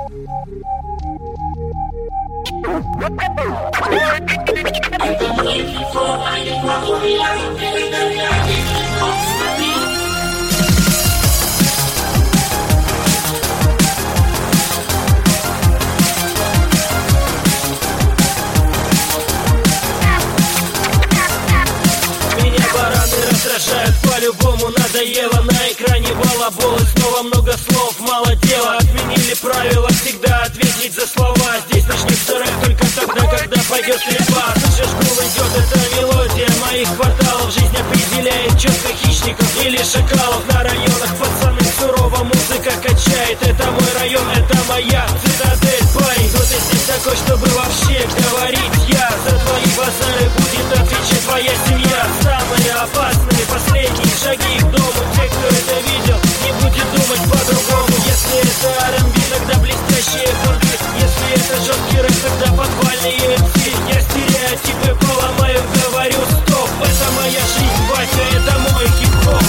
Раздражают по-любому, надоело. На экране балабол и снова много слов, мало дела. Отменили правила всегда ответить за слова. Здесь начнется рэп только тогда, когда пойдет стрельба. Слышишь, гул идет, это мелодия моих кварталов. Жизнь определяет четко хищников или шакалов. На районах пацаны сурово, музыка качает. Это мой район, это моя цитадель, парень. Кто ты здесь такой, чтобы вообще говорить? Я за твои базары будет отвечать твоя семья. Самые опасные последние шаги к дому. Те, кто это видел, не будет думать по-другому. Если это R&B, тогда блестящие фанки. Если это жесткий рэп, тогда подвальные MC. Я стереотипы поломаю, говорю стоп. Это моя жизнь, батя, это мой хип-хоп.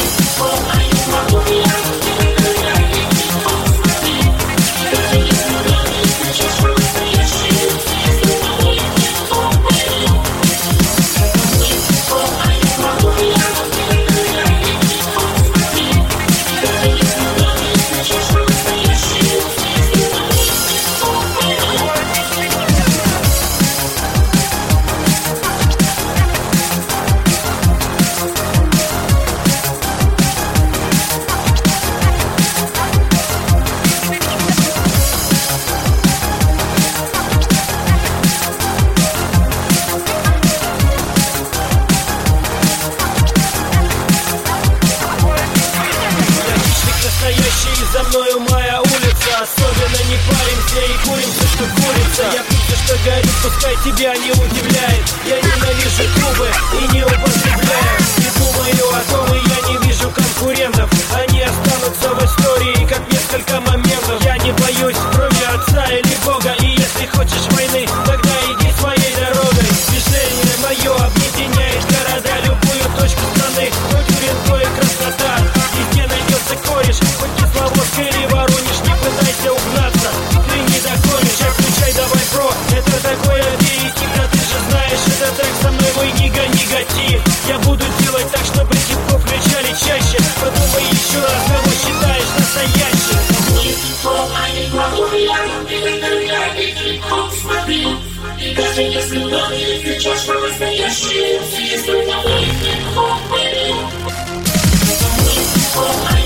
За мною моя улица, особенно не паримся и курим все, что курица. Я пью все, что горит, пускай тебя не удивляет. Я ненавижу клубы и не употребляю. Не думаю о том, и я не вижу конкурентов. Они останутся в истории, как несколько моментов. Я не боюсь крови отца или бога. И если хочешь войны, тогда иди своей дорогой. Движение мое объединяет города, любую точку страны. Хоть Уренко и Краснодар, везде найдется кореш. Хоть Кисловодск или Воронеж, не пытайся угнаться, ты не догонишь. Отключай давай, бро, это такой аперитив. Да ты же знаешь, это трек со мной, мой негатив. Я буду делать так, чтобы хип-хоп включали чаще. Подумай еще раз, кого считаешь настоящим. И даже если многие кричат, что настоящие, если на мой хип-хоп,